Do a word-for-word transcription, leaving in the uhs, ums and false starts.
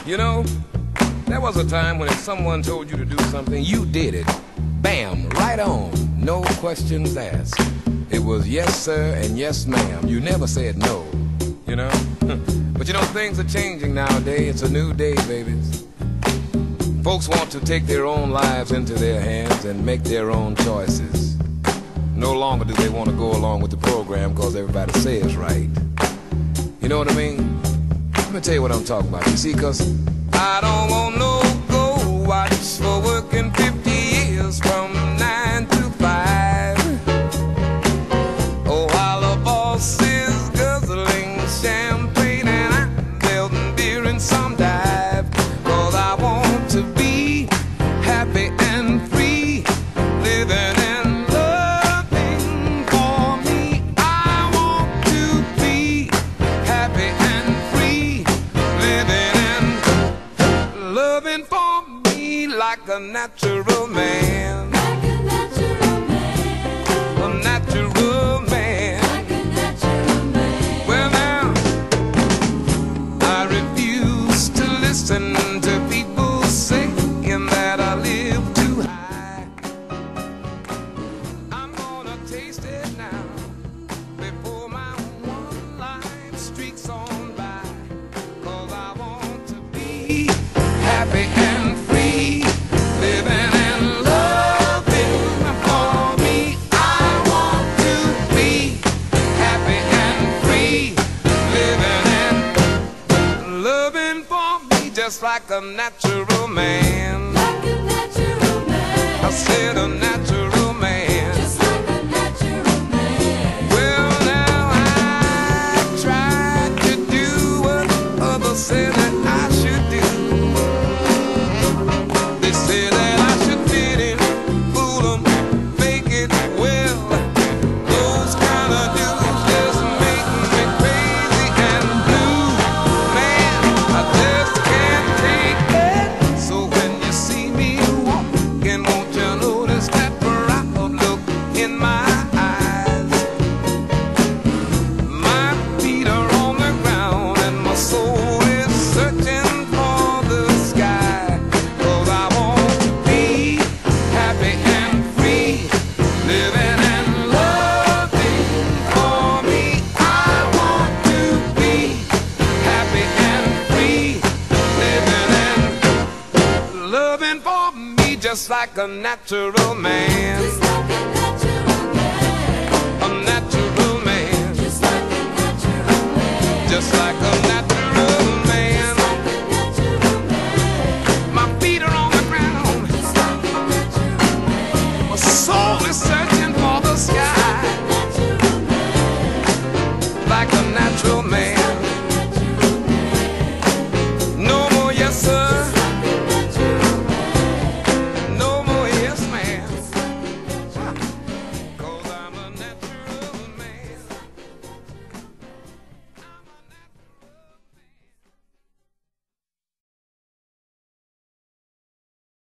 You know, there was a time when if someone told you to do something, you did it. Bam, right on, no questions asked. It was yes sir and yes ma'am. You never said no, you know. But you know, things are changing nowadays. It's a new day, babies. Folks want to take their own lives into their hands and make their own choices. No longer do they want to go along with the program because everybody says right. You know what I mean? Let me tell you what I'm talking about. You see, because I don't want no gold watch for working fifty years from nine to five. Oh, while the boss is guzzling champagne and I'm building beer in some dive. Cause I want to be happy and free, living and loving for me. I want to be happy and free, living and loving for me like a natural man. Like a natural man. A natural man. Like a natural man. Well now, I refuse to listen to people saying that I live too high. I'm gonna taste it now before my one life streaks on by. Cause I want to be happy and free, living and loving for me. I want to be happy and free, living and loving for me just like a natural man. Like a natural man. I said a natural man. Just like a natural man. Well now I tried to do what others said that I should do. They say that I should fit in, fool 'em, fake it well. Those kind of dudes just make me crazy and blue. Man, I just can't take it. So when you see me walking, won't you notice that proud look in my eyes? My feet are on the ground and my soul is searching for the sky. Cause I want to be happy and free, living and loving for me. I want to be happy and free, living and loving for me just like a natural man. Just like a natural man. A natural man. Just like a natural man. Just like a natural